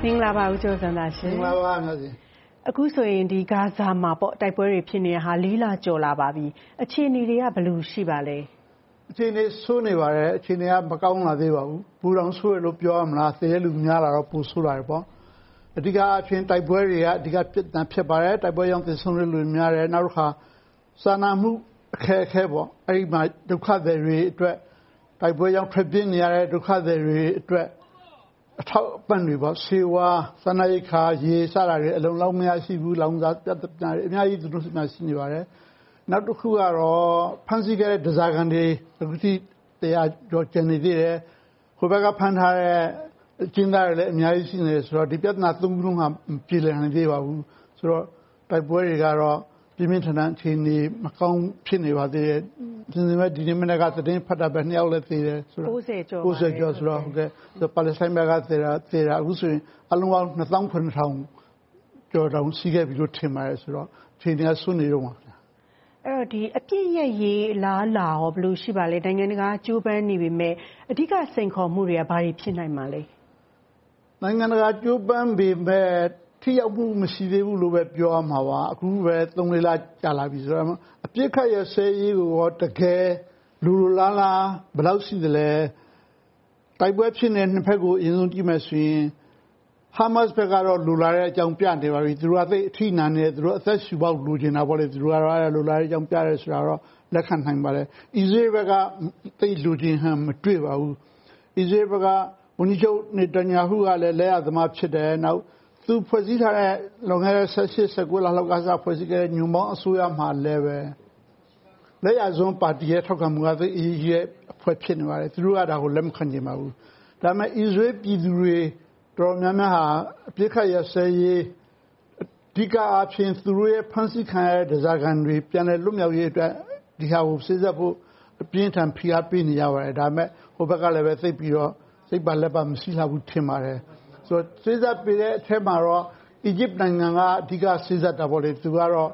မင်္ဂလာပါဦးကျော်စံသာရှင်မင်္ဂလာပါငါစီအခုဆိုရင်ဒီဂါဇာမှာပေါ့တိုက်ပွဲတွေဖြစ်နေတာဟာ4 လကျော်လာပါပြီအခြေအနေတွေကဘယ်လိုရှိပါလဲအခြေအနေဆိုးနေပါတယ်အခြေအနေကမကောင်းလာသေးပါဘူးဘူတောင်ဆိုးရလို့ပြောရမလားသေရလူများလာတော့ပိုဆိုးလာတယ်ပေါ့အဓိကအဖြစ်တိုက်ပွဲတွေကအဓိကဖြစ်ပါတယ်တိုက်ပွဲကြောင့်သေဆုံးတဲ့လူများတယ်နောက်တစ်ခါစာနာမှုအခက်အခဲပေါ့အဲ့ဒီမှာဒုက္ခသည်တွေအတွက်တိုက်ပွဲကြောင့်ထွက်ပြေးနေရတဲ့ဒုက္ခသည်တွေအတွက်အထောက်အပံ့တွေပေါ့ဆေးဝါးစာနာရေးခါရေစတာတွေအလုံးလောက်မရရှိဘူးလောင်စာပြတ်ပြတ်အများကြီးသူတို့ဆီမှာရှိနေပါတယ်နောက်တစ်ခုကတော့ဖန်စီခဲ့တဲ့ဒဇာကန်တွေအခုထိတရားကြောကျန်နေသေးတယ်ဟိုဘက်ကဖန်ထားတဲ့အကျဉ်းသားတွေလည်းအများကြီးရှိနေတယ်ဆိုတော့ဒီပြဿနာသုံးခုလုံးကပြည်လည်နိုင်သေးပါဘူးဆိုတော့တိုက်ပွဲတွေကတော့ပြင်းပြင်းထန်ထန်အခြေအနေမကောင်းဖြစ်နေပါသေးတယ်ဒီနေ့မှဒီနေ့မနေ့ကသတင်းဖတ်တာပဲ2 ယောက်လည်းသေတယ်ဆိုတော့ 90ကျော်ဆိုတော့ဟုတ်ကဲ့ပါလက်စတိုင်းဘက်ကသေတာအခုဆိုရင်အလုံးပေါင်း29,000ကျော်တောင်ရှိခဲ့ပြီလို့ထင်ပါတယ်ဆိုတော့အခြေအနေကဆွနေတော့မှာအဲ့တော့ဒီအပြည့်ရဲ့ရေးလားလာရောဘယ်လိုရှိပါလဲနိုင်ငံတကာကြိုးပမ်းနေပေမဲ့အဓိကစိန်ခေါ်မှုတွေကဘာတွေဖြစ်နိုင်မှာလဲနိုင်ငံတကာကြိုးပမ်းပေမဲ့ထိရောက်မှုမရှိသေးဘူးလို့ပဲပြောရမှာပါအခုပဲ3-4 လကြာလာပြီဆိုတော့အပြစ်ခတ်ရဆဲရေးကိုတကယ်လူလားလားဘယ်လောက်ရှိသလဲတိုက်ပွဲဖြစ်နေနှစ်ဖက်ကိုအရင်ဆုံးကြည့်မယ်ဆိုရင်ဟာမတ်စ်ဘက်ကတော့လူလာတဲ့အကြောင်းပြနေပါပြီသူတို့ကသိအထိနာနေသူတို့အသက်ရှူပေါက်လူကျင်တာပေါ့လေသူတို့ကတော့လူလာတဲ့အကြောင်းပြရဲဆိုတာတော့လက်ခံနိုင်ပါတယ်အစ္စရေးဘက်ကသိလူကျင်ဟန်မတွေ့ပါဘူးအစ္စရေးဘက်ကဝန်ကြီးချုပ်နေတန်ယာဟုကလည်းလက်ရသမားဖြစ်တယ်နောက်သူဖွဲ့စည်းထားတဲ့လွန်ခဲ့တဲ့18-19 လလောက်ကစားဖွဲ့စည်းခဲ့တဲ့ညွန်ပေါင်းအစိုးရမှာလည်းပဲလက်ရစွန်းပါတီရဲ့ထောက်ခံမှုကသိအရေးကြီးတဲ့အဖွဲ့ဖြစ်နေပါတယ်သူတို့ကဒါကိုလက်မခံနိုင်ပါဘူးဒါပေမဲ့အစ္စရေးပြည်သူတွေတော်များများဟာအပြစ်ခတ်ရဆဲရေးအဓိကအဖြစ်သူတို့ရဲ့ဖန်ဆီးခံရတဲ့ဒဇာကန်တွေပြန်လည်လွတ်မြောက်ရေးအတွက်ဒီဟာကိုစစ်ဆက်ဖို့အပြင်းထန်ဖိအားပေးနေရပါတယ်ဒါပေမဲ့ဟိုဘက်ကလည်းပဲသိပြီးတော့စိတ်ပါလက်ပါမရှိလာဘူးထင်ပါတယ်ဆိုတော့စစ်ဆက်ပေးတဲ့အထက်မှာတော့အီဂျစ်နိုင်ငံကအဓိကစစ်ဆက်တာပေါ့လေသူကတော့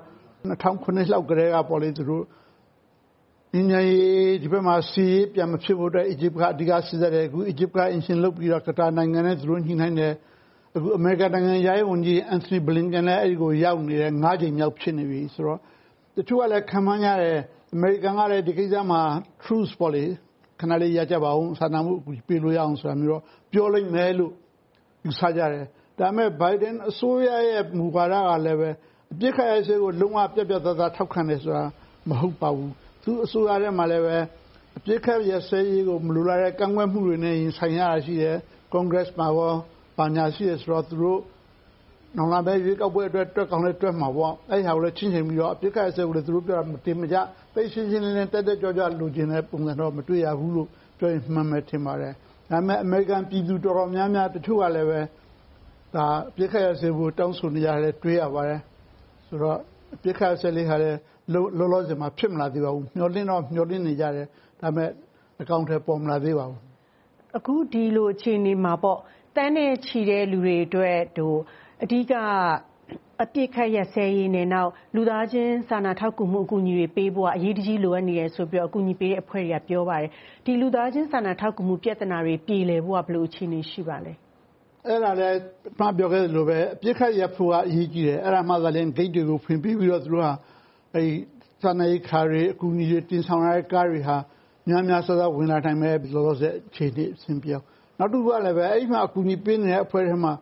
2009လောက်ကတည်းကပေါ့လေသူတို့ဒီဘက်မှာစီးပြန်မဖြစ်ဖို့အတွက်အီဂျစ်ကအဓိကစစ်ဆက်တယ်အခုအီဂျစ်ကအင်ရှင်လုပ်ပြီးတော့ကတာနိုင်ငံနဲ့သူတို့ညှိနှိုင်းတယ်အခုအမေရိကန်နိုင်ငံရဲ့ဝန်ကြီးအန်သိနီဘလင်ကန်လည်းအဲဒီကိုရောက်နေတယ်9 ကြိမ်မြောက်ဖြစ်နေပြီဆိုတော့တချို့ကလည်းခံမှန်းရတယ်အမေရိကန်ကလည်းဒီကိစ္စမှာ truce ပေါ့လေခဏလေးရကြပါအောင်စာနာမှုပေးလို့ရအောင်ဆိုတာမျိုးတော့ပြောလိုက်မယ်လို့ယူဆကြတယ်ဒါပေမဲ့ဘိုင်ဒန်အစိုးရရဲ့မူဝါဒကလည်းပဲအပြစ်ခတ်ရစေကိုလုံးဝပြတ်ပြတ်သားသားထောက်ခံတယ်ဆိုတာမဟုတ်ပါဘူးသူအစိုးရထဲမှာလည်းပဲအပြစ်ခတ်ရစေရေးကိုမလိုလားတဲ့ကန့်ကွက်မှုတွေနဲ့ရင်ဆိုင်ရတာရှိတယ်ကွန်ဂရက်မှာရောပါညာရှိတယ်ဆိုတော့သူတို့နောက်လာမယ့်ရွေးကောက်ပွဲအတွက်တွက်ကောင်းလဲတွက်မှာပေါ့အဲ့ဟာကိုလည်းချင်းချင်းပြီးတော့အပြစ်ခတ်ရစေကိုလည်းသူတို့ပြောတာမတင်မကြသိရှင်းရှင်းလင်းလင်းတက်တက်ကြွကြွလိုချင်တဲ့ပုံစံတော့မတွေ့ရဘူးလို့ပြောရင်မှန်မယ်ထင်ပါတယ်ဒါပေမဲ့အမေရိကန်ပြည်သူတော်တော်များများတချို့ကလည်းပဲဒါပြစ်ခတ်ရစေဖို့တောင်းဆိုနေရတယ်တွေးရပါတယ်ဆိုတော့ပြစ်ခတ်ရစေလေးဟာလည်းလောလောဆယ်မှာဖြစ်မလာသေးပါဘူးမျောလင်းနေကြတယ်ဒါပေမဲ့အကောင့်ထဲပေါ်မလာသေးပါဘူးအခုဒီလိုအခြေအနေမှာပေါ့တန်းနဲ့ချီတဲ့လူတွေအတွက်အဓိကအပြစ်ခတ်ရဆဲရေးနဲ့နောက်လူသားချင်းစာနာထောက်ကူမှုအကူအညီတွေပေးဖို့ကအရေးတကြီးလိုအပ်နေတယ်ဆိုပြီးတော့အကူအညီပေးတဲ့အဖွဲ့တွေကပြောပါတယ်ဒီလူသားချင်းစာနာထောက်ကူမှုပြဿနာတွေပြေလည်ဖို့ကဘယ်လိုအခြေအနေရှိပါလဲအဲ့ဒါလည်းပြောခဲ့လို့ပဲအပြစ်ခတ်ရဖို့ကအရေးကြီးတယ်အဲ့ဒါမှသာလည်း gate တွေကိုဖွင့်ပြီးတော့သူတို့ဟာအဲ့စာနာရေးခါတွေအကူအညီတွေတင်ဆောင်ရတဲ့ကားတွေဟာများဆဝင်လာနိုင်မဲ့လောလောဆယ်အခြေအနေအဆင်ပြေအောင်နောက်တစ်ခုကလည်းပဲအဲ့မှာအကူအညီပေးနေတဲ့အဖွဲ့တွေမှာ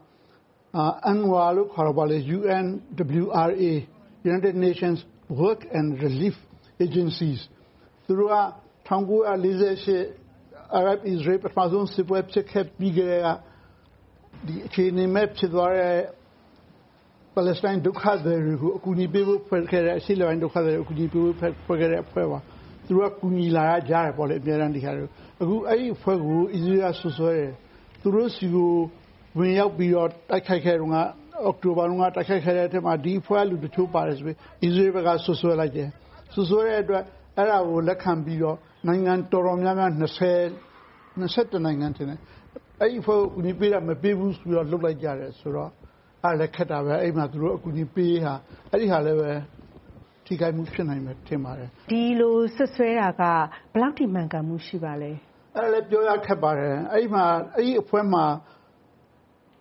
UNRWA လို့ခေါ်တော့ပါလေ UNWRA United Nations Work and Relief Agencies သူတို့က1948 Arab Israel ပထမဆုံးစစ်ပွဲဖြစ်ခဲ့ပြီးကြတဲ့ဒီအခြေအနေမဲ့ဖြစ်သွားတဲ့ပါလက်စတိုင်းဒုက္ခသည်တွေကိုအကူအညီပေးဖို့ဖွဲ့ခဲ့တဲ့အရှိလပိုင်းဒုက္ခသည်တွေကိုအကူအညီပေးဖို့ဖွဲ့ခဲ့တဲ့အဖွဲ့ပါသူတို့ကကူညီလာကြတယ်ပေါ့လေအများအားဒီခါတွေအခုအဲ့ဒီအဖွဲ့ကိုအစ္စရေးကဆွဆွဲတယ်သူတို့စီကိုဝင်ရောက်ပြီးတော့တိုက်ခိုက်ခဲ့တော့အောက်တိုဘာကတိုက်ခိုက်ခဲ့တဲ့အထက်မှာဒီအဖွဲ့လူတချို့ပါတယ်ဆိုပြီးအစ္စရေးဘက်ကဆွဆွဲလိုက်တယ်ဆွဆွဲတဲ့အတွက်အဲ့ဒါကိုလက်ခံပြီးတော့နိုင်ငံတော်တော်များများ20နိုင်ငံတင်တယ်အဲ့ဒီအဖွဲ့ကိုကူညီပေးတာမပေးဘူးဆိုတော့လုတ်လိုက်ကြတယ်ဆိုတော့အဲ့လက်ခက်တာပဲအဲ့မှာသူတို့အကူအညီပေးဟာအဲ့ဒီဟာလည်းပဲထိခိုက်မှုဖြစ်နိုင်မယ်ထင်ပါတယ်ဒီလိုဆွဆွဲတာကဘယ်လောက်ထိမှန်ကန်မှုရှိပါလဲအဲ့လည်းပြောရခက်ပါတယ်အဲ့ဒီအဖွဲ့မှာ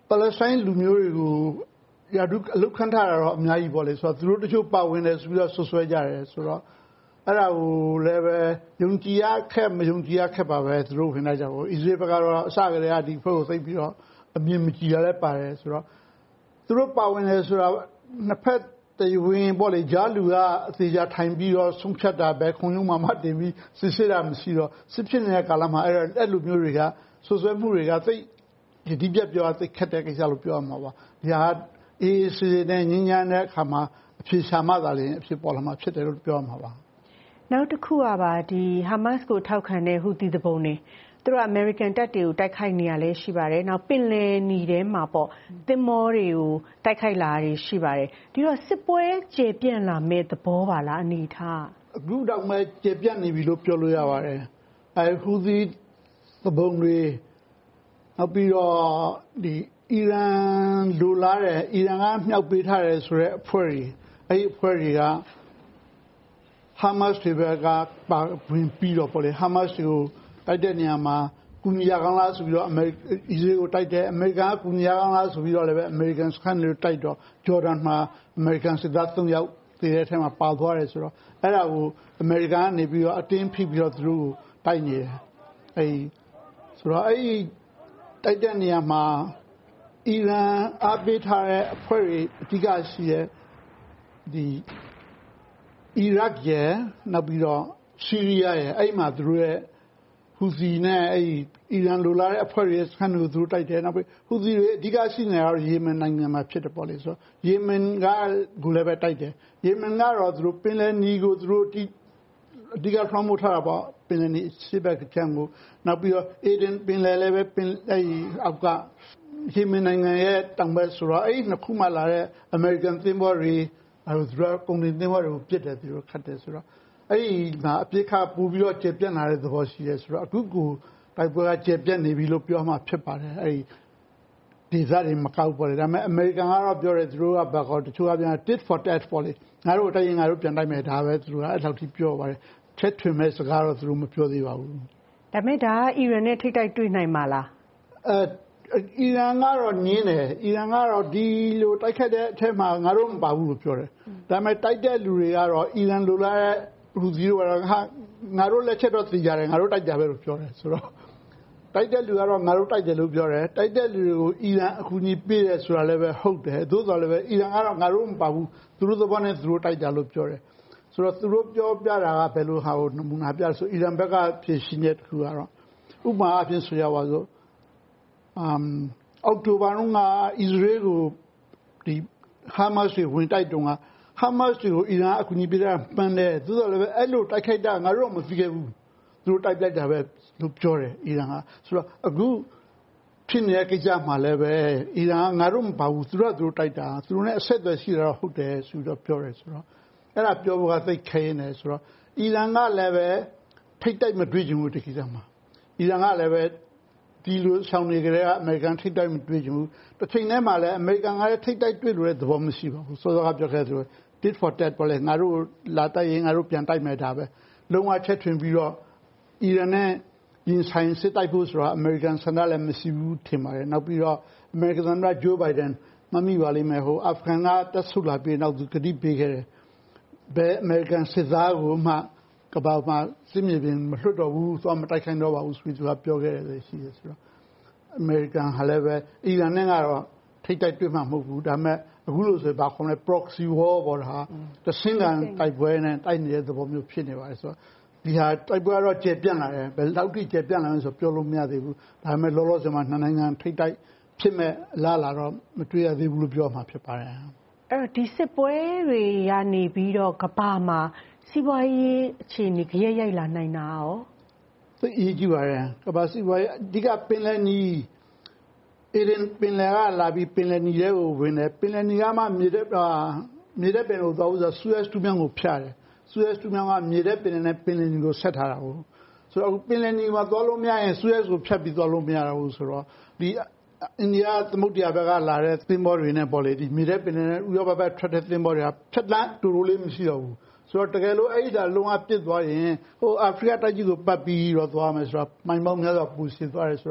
ပါလက်စတိုင်းလူမျိုးတွေကိုရာထူးအလုပ်ခန့်ထားတာတော့အများကြီးပေါ့လေဆိုတော့သူတို့တချို့ပါဝင်တယ်ဆိုပြီးတော့ဆွဆွဲကြတယ်ဆိုတော့အဲ့ဒါကိုလည်းပဲယုံကြည်ရခက်မယုံကြည်ရခက်ပါပဲသူတို့ဝင်လိုက်ကြပေါ့အစ္စရေးဘက်ကတော့အစကတည်းကဒီဖွဲ့ကိုသိပြီးတော့အမြင်မကြည်ရလဲပါတယ်ဆိုတော့သူတို့ပါဝင်တယ်ဆိုတာနှစ်ဖက်တည်ဝင်ပေါ့လေဂျာလူကအသေးချာထိုင်ပြီးတော့ဆုံးဖြတ်တာပဲခုံရုံးမှာမှတင်ပြီးစစ်စစ်တာမရှိတော့စစ်ဖြစ်နေတဲ့ကာလမှာအဲ့လိုမျိုးတွေကဆွဆွဲမှုတွေကသိဒီပြက်ပြောသိခက်တဲ့ကိစ္စလို့ပြောရမှာပါဒီဟာအေးစေတဲ့ညဉ့်ညမ်းတဲ့အခါမှာအဖြစ်ရှာမှသာလေအဖြစ်ပေါ်လာမှာဖြစ်တယ်လို့ပြောရမှာပါနောက်တစ်ခုကပါဒီဟာမတ်စ်ကိုထောက်ခံတဲ့ဟူသီတပုံတွေသူတို့အမေရိကန်တပ်တွေကိုတိုက်ခိုက်နေရလဲရှိပါတယ်နောက်ပင်လယ်နီထဲမှာပေါ့သင်္ဘောတွေကိုတိုက်ခိုက်လာတာရှိပါတယ်ဒီတော့စစ်ပွဲကျေပြန့်လာမဲ့သဘောပါလားအနေထားအခုတော့မှကျေပြန့်နေပြီလို့ပြောလို့ရပါတယ်ဟူသီတပုံတွေနောက်ပြီးတော့ဒီအီရန်လိုလားတယ်အီရန်ကမြောက်ပေးထားတယ်ဆိုတဲ့အဖွဲ့တွေအဲ့ဒီအဖွဲ့တွေကဟာမတ်စ်တွေဘက်ကပါဝင်ပြီးတော့ပေါ့လေဟာမတ်စ်ကိုတိုက်တဲ့နေရာမှာကူညီရကောင်းလားဆိုပြီးတော့အစ္စရေးကိုတိုက်တယ်အမေရိကန်ကကူညီရကောင်းလားဆိုပြီးတော့လည်းပဲအမေရိကန်စခန်းတွေတိုက်တော့ဂျော်ဒန်မှာအမေရိကန်စစ်သား3ယောက်တည်တဲ့အထက်မှာပါသွားတယ်ဆိုတော့အဲ့ဒါကိုအမေရိကန်ကနေပြီးတော့အတင်းဖိပြီးတော့သူတို့ကိုတိုက်နေတယ်အဲ့ဆိုတော့အဲ့တိုက်တဲ့နေရာမှာအီရန်အားပေးထားတဲ့အဖွဲ့တွေအဓိကရှိတဲ့ဒီအီရတ်ရဲ့နောက်ပြီးတော့ဆီးရီးယားရဲ့အဲ့မှာသူတို့ရဲ့ဟူသီနဲ့အဲ့အီရန်လိုလားတဲ့အဖွဲ့တွေစခန်းကိုသူတို့တိုက်တယ်နောက်ပြီးဟူသီတွေအဓိကရှိနေတာတော့ယေမန်နိုင်ငံမှာဖြစ်တယ်ပေါ့လေဆိုတော့ယေမန်ကကိုလည်းပဲတိုက်တယ်ယေမန်ကတော့သူတို့ပင်လယ်နီကိုသူတို့အဓိကထောင်းမို့ထားတာပေါ့ပင်လယ်နီစစ်ဘက်ကချမ်းကိုနောက်ပြီးတော့အေဒင်ပင်လယ်လည်းပဲပင်အဲ့အောက်ကယေမန်နိုင်ငံရဲ့တောင်ဘက်ဆိုတော့အဲ့နှစ်ခုမှလာတဲ့အမေရိကန်သင်္ဘောတွေအဲ့သူတို့ကုန်တင်သင်္ဘောတွေကိုပြစ်တယ်သူတို့ခတ်တယ်ဆိုတော့အဲ့ဒီမှာအပြစ်ခါပူပြီးတော့ကျေပြတ်လာတဲ့သဘောရှိတယ်ဆိုတော့အခုကိုတိုက်ပွဲကကျေပြတ်နေပြီလို့ပြောမှဖြစ်ပါတယ်အဲ့ဒီဇာတ်တွေမကောက်ပေါ်တယ်ဒါပေမဲ့အမေရိကန်ကတော့ပြောတယ်သူတို့ကဘာကောတချို့ကပြန် tit for tat ပေါ်လေငါတို့တိုက်ရင်ငါတို့ပြန်တိုက်မယ်ဒါပဲသူတို့ကအဲ့လောက်ထိပြောပါတယ်ချက်ထွင်မဲ့စကားတော့သူတို့မပြောသေးပါဘူးဒါပေမဲ့ဒါကအီရန်နဲ့ထိတိုက်တွေ့နိုင်မှာလားအီရန်ကတော့ညင်းတယ်အီရန်ကတော့ဒီလိုတိုက်ခတ်တဲ့အထက်မှာငါတို့မပါဘူးလို့ပြောတယ်ဒါပေမဲ့တိုက်တဲ့လူတွေကတော့အီရန်လိုလားတဲ့လူကြီးတွေကတော့ငါတို့လက်ချက်တော့သိကြတယ်ငါတို့တိုက်ကြပဲလို့ပြောတယ်ဆိုတော့တိုက်တဲ့လူကတော့ငါတို့တိုက်တယ်လို့ပြောတယ်တိုက်တဲ့လူတွေကိုအီရန်အကူအညီပေးတယ်ဆိုတာလည်းပဲဟုတ်တယ်သို့တော်လည်းပဲအီရန်ကတော့ငါတို့မပါဘူးသူတို့သဘောနဲ့သူတို့တိုက်ကြလို့ပြောတယ်ဆိုတော့သူတို့ပြောပြတာကဘယ်လိုဟာကိုနမူနာပြဆိုအီရန်ဘက်ကဖြည့်ရှင်းတဲ့တစ်ခုကတော့ဥပမာအဖြစ်ဆိုရပါစို့အောက်တိုဘာတုန်းကအစ္စရေးကိုဒီဟာမတ်စ်ဝင်တိုက်တုန်းကဟာမတ်စ်ကိုအီရန်အကူအညီပေးတာမှန်တယ်သို့တော်လည်းပဲအဲ့လိုတိုက်ခိုက်တာငါတို့မသိခဲ့ဘူးသူတို့တိုက်လိုက်တာပဲလို့ပြောတယ်အီရန်ကဆိုတော့အခုဖြစ်နေတဲ့ကိစ္စမှာလည်းပဲအီရန်ကငါတို့မပါဘူးသူတို့တိုက်တာသူတို့နဲ့အဆက်အသွယ်ရှိတာဟုတ်တယ်ဆိုတော့ပြောတယ်ဆိုတော့အဲ့ဒါပြောဖို့ကသိခဲနေဆိုတော့အီရန်ကလည်းပဲထိတ်တိုက်မတွေ့ချင်ဘူးဒီကိစ္စမှာအီရန်ကလည်းပဲဒီလိုဆောင်နေကြတဲ့အမေရိကန်ထိတ်တိုက်မတွေ့ချင်ဘူးတစ်ချိန်တည်းမှာလည်းအမေရိကန်ကလည်းထိတ်တိုက်တွေ့လို့တဲ့သဘောမရှိပါဘူးစောစောကပြောခဲ့သလို tit for tat ပေါ်လဲငါတို့လာတိုက်ရင်ငါတို့ပြန်တိုက်မယ်ဒါပဲလုံးဝချက်ထွင်ပြီးတော့အီရန်နဲ့ရင်ဆိုင်စစ်တိုက်ဖို့ဆိုတာအမေရိကန်ဆန္ဒလည်းမရှိဘူးထင်ပါတယ်နောက်ပြီးတော့အမေရိကန်သမ္မတဂျိုးဘိုင်ဒန်မမိပါလိမ့်မယ်ဟိုအာဖဂန်ကတက်ဆုလာပြီးနောက်သူကတိပေးခဲ့တယ်ဘယ်အမေရိကန်စစ်သားကိုမှကဘာမှာစစ်မြေပြင်မလွတ်တော့ဘူးသွားမတိုက်ခိုင်းတော့ပါဘူးဆိုပြီးသူကပြောခဲ့တယ်ရှိတယ်ဆိုတော့အမေရိကန်ဟာလည်းပဲအီရန်နဲ့ကတော့ထိတ်တိုက်တွေ့မှမဟုတ်ဘူးဒါပေမဲ့အခုလို့ဆိုဘာခေါ်လဲ proxy war ပေါ်တာတဆင်းကန်တိုက်ပွဲနဲ့တိုက်နေတဲ့သဘောမျိုးဖြစ်နေပါတယ်ဆိုတော့ဒီဟာတိုက်ပွဲတော့ကျေပြန့်လာတယ်ဘယ်လောက်ထိကျေပြန့်လာလဲဆိုပြောလို့မရသေးဘူးဒါပေမဲ့လောလောဆယ်မှာနှစ်နိုင်ငံထိတ်တိုက်ဖြစ်မဲ့လာတော့မတွေ့ရသေးဘူးလို့ပြောမှာဖြစ်ပါတယ်အဲ့တော့ဒီစစ်ပွဲတွေကနေပြီးတော့ကဘာမှာစီးပွားရေးအခြေအနေကြရရိုက်လာနိုင်တာရောသိအရေးကြီးပါတယ်ကဘာစီးပွားရေးအဓိကပင်လယ်နီအေဒင်ပင်လယ်ကလာပြီးပင်လယ်နီထဲကိုဝင်တယ်ပင်လယ်နီကမှမြေတဲ့ပင်ကိုသွားဦးဆိုဆူယက်တူးမြောင်းကိုဖြတ်တယ်ဆူယက်တူးမြောင်းကမြေတဲ့ပင်လယ်နဲ့ပင်လယ်နီကိုဆက်ထားတာကိုဆိုတော့ပင်လယ်နီမှာသွားလို့မရရင်ဆူယက်ကိုဖြတ်ပြီးသွားလို့မရဘူးဆိုတော့ဒီအိန္ဒိယသမုဒ္ဒရာဘက်ကလာတဲ့သင်္ဘောတွေနဲ့ပေါ်လေဒီမြေတဲ့ပင်လယ်နဲ့ဥရောပဘက်ထွက်တဲ့သင်္ဘောတွေကဖြတ်တန်းတူတူလေးမရှိတော့ဘူးဆိုတော့တကယ်လို့အဲ့ဒီလုံးဝပြစ်သွားရင်ဟိုအာဖရိကတိုက်ကြီးကိုပတ်ပြီးတော့သွားမယ်ဆိုတော့မိုင်ပေါင်းများစွာပူရှည်သွားတယ်ဆိုတော့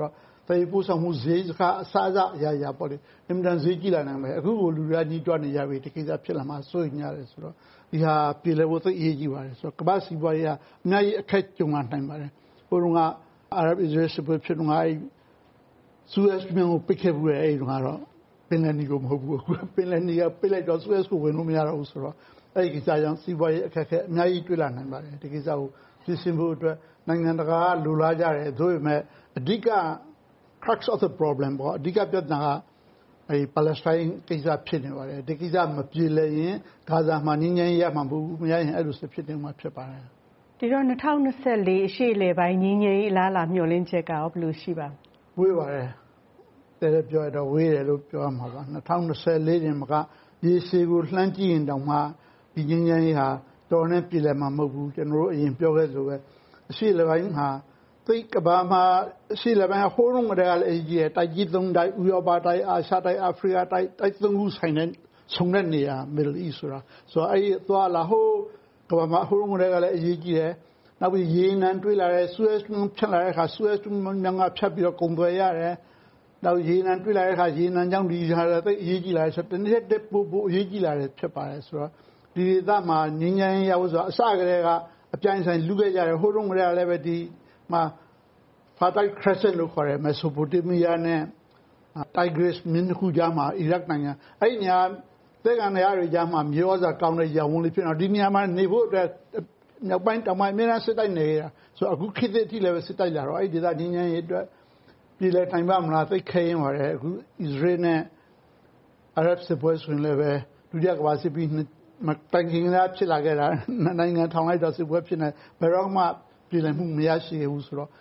သေပို့ဆောင်မှုဈေးကအစားအစာအရာပေါ့လေအင်မတန်ဈေးကြီးလာနိုင်မယ်အခုကိုလူတွေကညီးတွားနေကြပြီဒီကိစ္စဖြစ်လာမှာစိုးရိမ်ရတယ်ဆိုတော့ဒီဟာပြည်လဲဖို့သိအရေးကြီးပါတယ်ဆိုတော့ကမ္ဘာစီးပွားရေးကအများကြီးအခက်ကြုံလာနိုင်ပါတယ်ဟိုတုန်းကအာရပ်အစ္စရေးစစ်ပွဲဖြစ်တော့ဆူအက်မြစ်ကိုပိတ်ခဲ့ဘူးရဲ့အဲ့ဒီကတော့ပင်လယ်နီကိုမဟုတ်ဘူးအခုပင်လယ်နီကပိတ်လိုက်တော့ဆူအက်ကိုဝင်လို့မရတော့ဘူးဆိုတော့အဲ့ဒီကိစ္စကြောင့်စီးပွားရေးအခက်အခဲအများကြီးတွေ့လာနိုင်ပါတယ်ဒီကိစ္စကိုပြင်ဆင်ဖို့အတွက်နိုင်ငံတကာကလိုလားကြတယ်သို့ပေမဲ့အဓိက crux of the problem ပေါ့အဓိကပြဿနာကအဲ့ Palestine ကိစ္စဖြစ်နေပါတယ်ဒီကိစ္စမပြေလည်ရင်ဂါဇာမှာငြိမ်းချမ်းရေးရမှာမဟုတ်ဘူးမရရင်အဲ့လိုဆက်ဖြစ်နေမှာဖြစ်ပါတယ်ဒီတော့2024အရှေ့လေပိုင်းငြိမ်းချမ်းရေးအလားအလာမျှော်လင့်ချက်ကရောဘယ်လိုရှိပါဝေးပါတယ်တဲ့ပြောရတော့ဝေးတယ်လို့ပြောရမှာပါ2024တင်မှာကရေရှည်ကိုလှမ်းကြည့်ရင်တောင်မှဒီငြိမ်းချမ်းရေးဟာတော်နဲ့ပြည်လည်မှာမဟုတ်ဘူးကျွန်တော်တို့အရင်ပြောခဲ့သလိုပဲအရှေ့လေပိုင်းမှာသိကဘာမှာအရှေ့လေပိုင်းဟိုးလုံးကလည်းအကြီးရဲ့တိုက်ကြီး3တိုက်ဥရောပတိုက်အာရှတိုက်အာဖရိကတိုက်3ခုဆိုင်တဲ့ဆုံတဲ့နေရာ Middle East ဆိုတာဆိုတော့အဲ့သွားလာဟိုးကဘာမှာဟိုးလုံးကလည်းအကြီးကြီးတယ်နောက်ပြီးရေနံတွေးလာတဲ့ Suez ဖြတ်လာတဲ့အခါ Suez မြငါဖြတ်ပြီးတော့ကုန်သွယ်ရတယ်နောက်ရေနံတွေးလာတဲ့အခါရေနံကြောင့်ဒီဟာသိအရေးကြီးလာတယ်ဆိုတော့တနေ့တက်ပို့အရေးကြီးလာတယ်ဖြစ်ပါတယ်ဆိုတော့ဒီဒေသမှာငြိမ်းချမ်းရေးရဖို့ဆိုတော့အစကတည်းကအပြိုင်ဆိုင်လူခဲ့ကြတယ်ဟိုတုန်းကလည်းပဲဒီမှာ Fertile Crescent လို့ခေါ်တယ် Mesopotamia နဲ့ Tigris မြင်းတစ်ခုကြားမှာအီရတ်နိုင်ငံအဲ့ဒီနေရာတဲ့ကနေရာတွေကြားမှာမြေဩဇာကောင်းတဲ့ရောင်ဝန်းလေးဖြစ်တော့ဒီနေရာမှာနေဖို့အတွက်မြောက်ပိုင်းတောင်ပိုင်းအများအားစစ်တိုက်နေရဆိုအခုခေတ်သစ်အထိလည်းပဲစစ်တိုက်လာတော့အဲ့ဒီဒေသငြိမ်းချမ်းရေးအတွက်ပြည်လဲထိုင်ပါမလားသိခဲရင်ပါတယ်အခုအစ္စရေးနဲ့အာရပ်စစ်ပွဲဆိုရင်လည်းပဲဒုတိယကမ္ဘာစစ်ပြီးတိုင်ခင်ကဖြစ်လာခဲ့တာနိုင်ငံထောင်လိုက်တော့စစ်ပွဲဖြစ်နေဘယ်တော့မှပြည်လည်မှုမရရှိခဲ့ဘူးဆိုတော့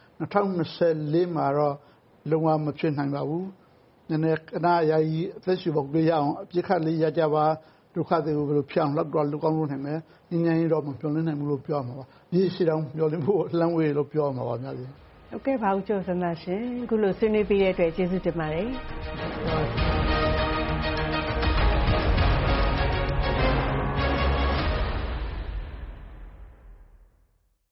2024မှာတော့လုံးဝမဖြစ်နိုင်ပါဘူးနည်းနည်းကနာယာယီအသက်ရှူပေါက်လေးရအောင်အပြစ်ခတ်လေးရကြပါဒုက္ခတွေကိုဘယ်လိုဖြောင်းလောက်တော့လူကောင်းလို့နိုင်မယ်ညဉ့်ညမ်းရေးတော့မပြောလင်းနိုင်ဘူးလို့ပြောမှာပါဒီရှိတော့ပြောလင်းဖို့လှမ်းဝေးလို့ပြောမှာပါများကြီးဟုတ်ကဲ့ပါဦးကျော်စန္ဒရှင်အခုလိုဆွေးနွေးပေးတဲ့အတွက်ကျေးဇူးတင်ပါတယ်